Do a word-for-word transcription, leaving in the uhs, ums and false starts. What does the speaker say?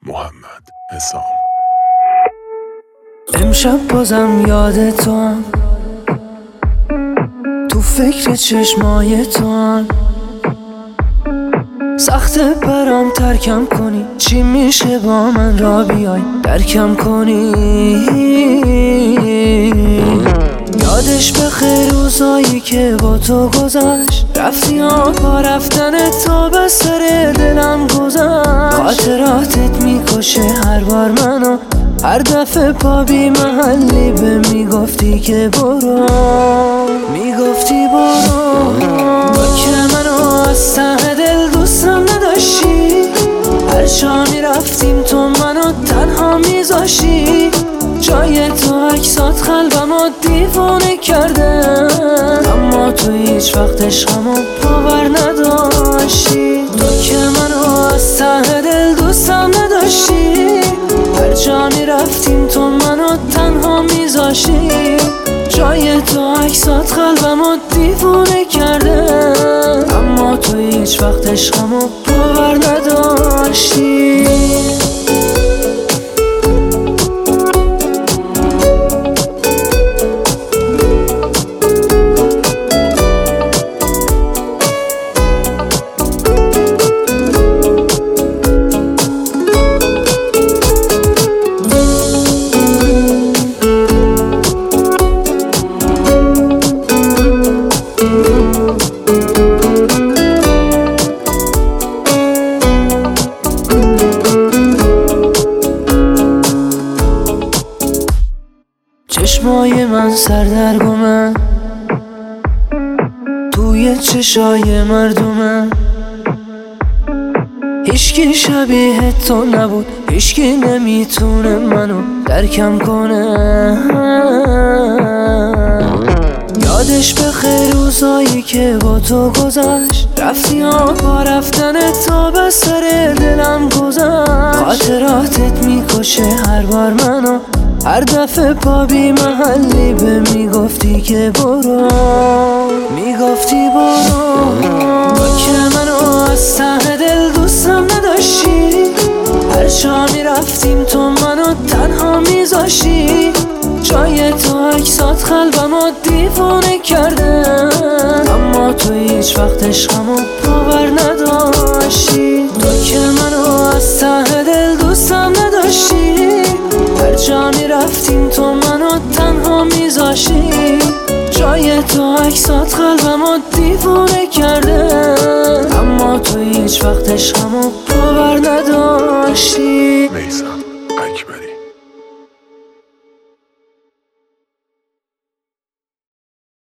محمد حسام. امشب بازم یاد تو هم، تو فکر چشمای تو هم. سخته برام ترکم کنی، چی میشه با من را بیای درکم کنی. یادش بخیر روزایی که با تو گذشت، رفتی ها با رفتن تو به سر دلم گذشت. خاطراتت میکشه هر بار منو، هر دفعه پا بی محلی به میگفتی که برو، میگفتی برو. با که منو از ته دل دوستم نداشتی، هر جا میرفتیم تو منو تنها میذاشتی. جای تو عکسات قلبمو دیوانه کرده، اما تو هیچ وقت عشقمو باور نداشتی. تو که منو از ته دل دوستم نداشتی، هر جا میرفتیم تو منو تنها میذاشتی. جای تو عکسات قلبمو دیوانه کرده، اما تو هیچ وقت عشقمو باور نداشتی. چشمای من سردرگمه، توی چشای مردمه. هیچکی شبیه تو نبود، هیچکی نمیتونه منو درکم کنه. یادش بخیر روزایی که با تو گذشت، رفتی ها با رفتن تو به سر دلم گذشت. خاطراتت میکشه هر بار منو، هر دفعه پا بی محلی به میگفتی که برو، میگفتی برو. با که منو از ته دل دوستم نداشتی، هر جا میرفتیم تو منو تنها میذاشتی. جای تو عکسات قلبمو دیوانه کرده، اما تو هیچ وقت عشقمو باور نداشتی. تو که منو از ته دل دوستم نداشتی، هر جا میرفتیم تو منو تنها میذاشتی. جای تو عکسات قلبمو دیوانه کرده، اما تو هیچ وقت عشقمو باور نداشتی. میثم اکبری.